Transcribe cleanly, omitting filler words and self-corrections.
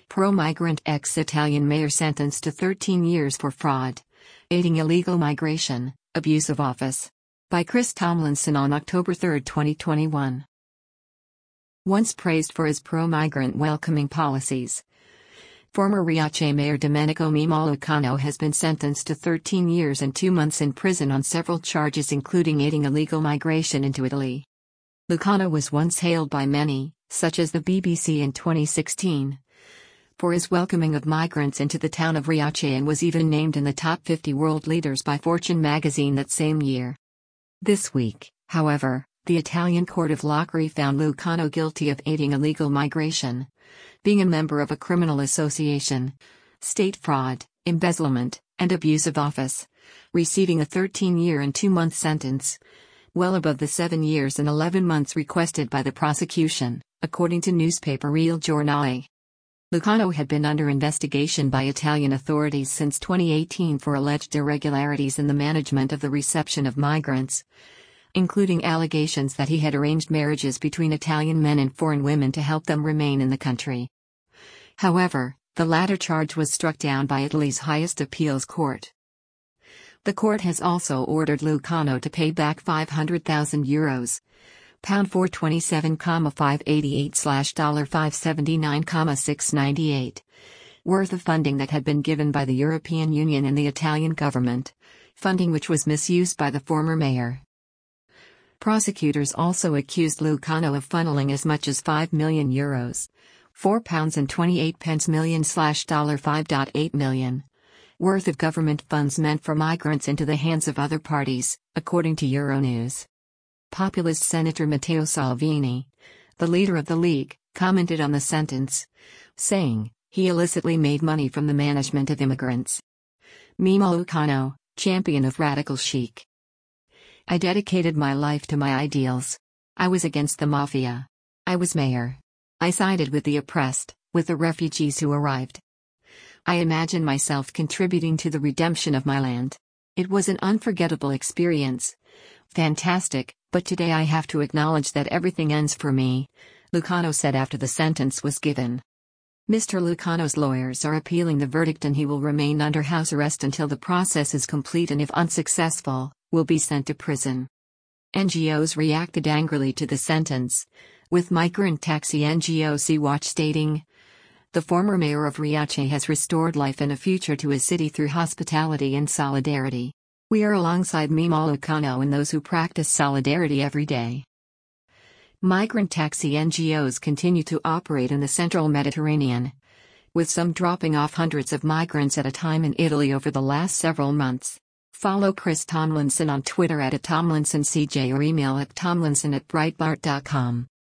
Pro-migrant ex-Italian mayor sentenced to 13 years for fraud, aiding illegal migration, abuse of office. By Chris Tomlinson on October 3, 2021. Once praised for his pro-migrant welcoming policies, former Riace Mayor Domenico Mimo Lucano has been sentenced to 13 years and 2 months in prison on several charges including aiding illegal migration into Italy. Lucano was once hailed by many, such as the BBC in 2016, for his welcoming of migrants into the town of Riace and was even named in the top 50 world leaders by Fortune magazine that same year. This week, however, the Italian court of Locri found Lucano guilty of aiding illegal migration, being a member of a criminal association, state fraud, embezzlement, and abuse of office, receiving a 13-year and 2-month sentence, well above the 7 years and 11 months requested by the prosecution, according to newspaper Il Giornale. Lucano had been under investigation by Italian authorities since 2018 for alleged irregularities in the management of the reception of migrants, including allegations that he had arranged marriages between Italian men and foreign women to help them remain in the country. However, the latter charge was struck down by Italy's highest appeals court. The court has also ordered Lucano to pay back €500,000, £427,588/$579,698, worth of funding that had been given by the European Union and the Italian government, funding which was misused by the former mayor. Prosecutors also accused Lucano of funneling as much as €5 million, £4.28 million $5.8 million, worth of government funds meant for migrants into the hands of other parties, according to Euronews. Populist Senator Matteo Salvini, the leader of the League, commented on the sentence, saying, he illicitly made money from the management of immigrants. Mimo Lucano, champion of radical chic. I dedicated my life to my ideals. I was against the mafia. I was mayor. I sided with the oppressed, with the refugees who arrived. I imagine myself contributing to the redemption of my land. It was an unforgettable experience. Fantastic, but today I have to acknowledge that everything ends for me, Lucano said after the sentence was given. Mr. Lucano's lawyers are appealing the verdict and he will remain under house arrest until the process is complete and if unsuccessful, will be sent to prison. NGOs reacted angrily to the sentence, with migrant taxi NGO Sea-Watch stating, the former mayor of Riace has restored life and a future to his city through hospitality and solidarity. We are alongside Mimo Lucano and those who practice solidarity every day. Migrant taxi NGOs continue to operate in the central Mediterranean, with some dropping off hundreds of migrants at a time in Italy over the last several months. Follow Chris Tomlinson on Twitter @TomlinsonCJ or email at tomlinson@breitbart.com.